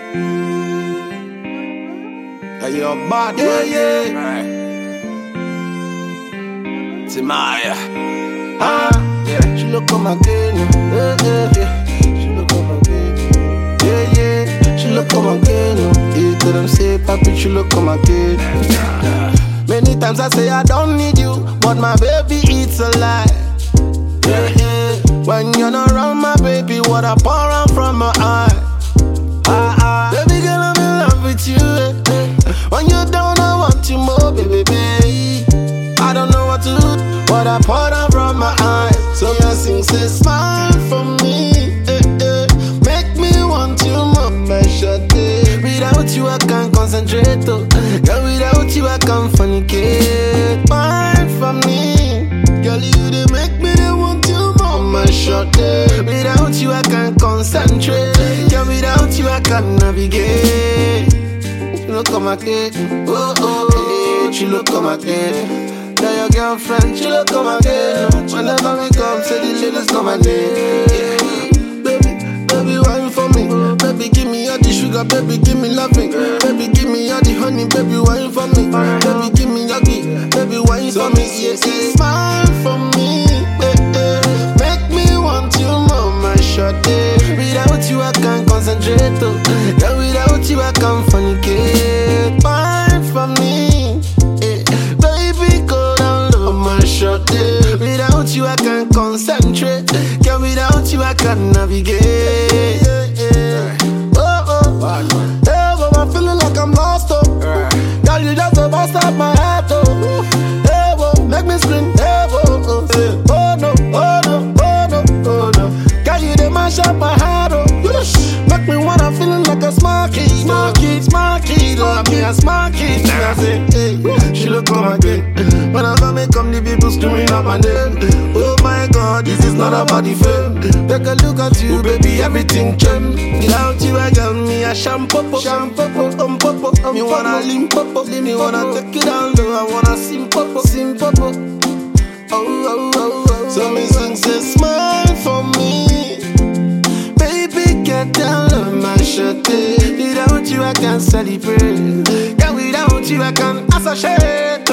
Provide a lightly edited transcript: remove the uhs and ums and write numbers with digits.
Hey, yo, bad, yeah. Timaya. Yeah. She look on my game, yeah. She look on my game, yeah. She look on my game, yeah. Tell them say, papi, she look on my game. Many times I say I don't need you, but my baby it's a lie. Yeah. When you're not around, my baby, what I pour out from my eye. Baby girl, I'm in love with you. When you're down, I want you more, baby. I don't know what to do, but I pour out from my eyes. So you sing, say, smile for me. Make me want you more, my shawty. Without you, I can't concentrate. Girl, without you, I can't fornicate. Smile for me. Girl, you they make me they want you more, my shawty. Without you, I can't concentrate. Girl, without you, I can't navigate. She look on my kid, oh, she look on my kid. Now your girlfriend, she look on my kid. Whenever we come, say the ladies come my name. Baby, wine for me. Baby, give me all the sugar, baby, give me loving. Baby, give me all the honey, baby, wine for me. Baby, give me yogurt, baby, wine for me. Yes, smile for me. Make me want you more, my shawty. Without you, I can't concentrate. Yeah, without you, I can't fornicate. Wine for me. Baby, go down low, my shawty. Without you, I can't concentrate. Yeah, without you, I can't navigate. Oh, I'm feeling like I'm lost, oh. Girl, you just a bust up my head, oh. Hey, whoa, make me scream, hey, whoa, oh. Oh no, oh no, oh no, oh no. Girl, you dey mash up my heart, oh. Make me wanna feeling like a smart kid, love me a smart kid. I say, hey, she look on my game. Whenever me come, the people screaming up my name. Oh my God, this is not about the fame. Take a look at you, baby, everything changed. Without you, I got me a shampoo, me wanna limpopo, me wanna take it down low. I wanna simpopo. Oh. So me sing, say smile for me. Baby, get down low, my shawty. Without you, I can't celebrate. Yeah, without you, I can't associate.